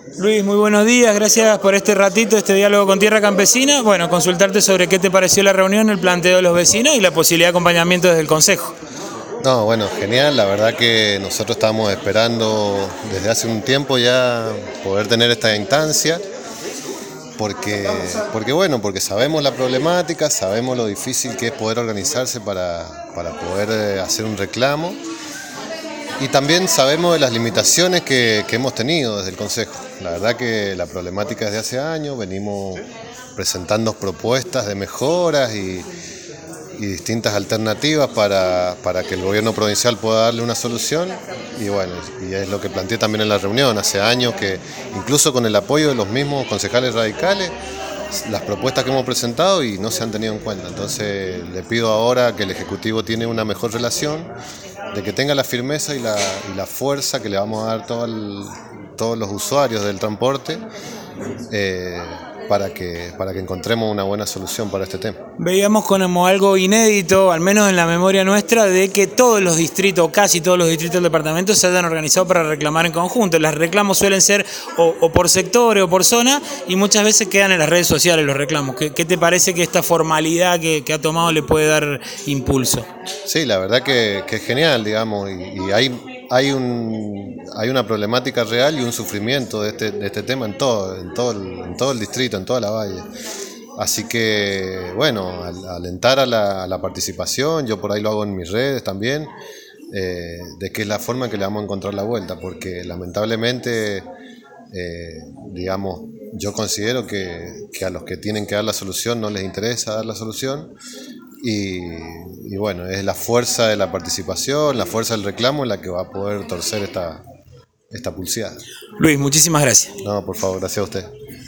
Luis, muy buenos días, gracias por este ratito, este diálogo con Tierra Campesina. Bueno, consultarte sobre qué te pareció la reunión, el planteo de los vecinos y la posibilidad de acompañamiento desde el Consejo. No, bueno, genial, la verdad que nosotros estábamos esperando desde hace un tiempo ya poder tener esta instancia, porque sabemos la problemática, sabemos lo difícil que es poder organizarse para poder hacer un reclamo y también sabemos de las limitaciones que hemos tenido desde el Consejo. La verdad que la problemática desde hace años, venimos presentando propuestas de mejoras y distintas alternativas para que el gobierno provincial pueda darle una solución y bueno, y es lo que planteé también en la reunión hace años, que incluso con el apoyo de los mismos concejales radicales, las propuestas que hemos presentado y no se han tenido en cuenta. Entonces le pido ahora que el Ejecutivo tiene una mejor relación, de que tenga la firmeza y la fuerza que le vamos a dar todos los usuarios del transporte, para que encontremos una buena solución para este tema. Veíamos como algo inédito, al menos en la memoria nuestra, de que todos los distritos, casi todos los distritos del departamento se hayan organizado para reclamar en conjunto. Los reclamos suelen ser o por sectores o por zona y muchas veces quedan en las redes sociales los reclamos. ¿Qué te parece que esta formalidad que ha tomado le puede dar impulso? Sí, la verdad que es genial, digamos, y hay una problemática real y un sufrimiento de este tema en todo el distrito, en toda la valle. Así que, bueno, alentar a la participación, yo por ahí lo hago en mis redes también, de que es la forma en que le vamos a encontrar la vuelta, porque lamentablemente, digamos, yo considero que a los que tienen que dar la solución no les interesa dar la solución. Y bueno, es la fuerza de la participación, la fuerza del reclamo la que va a poder torcer esta pulseada. Luis, muchísimas gracias. No, por favor, gracias a usted.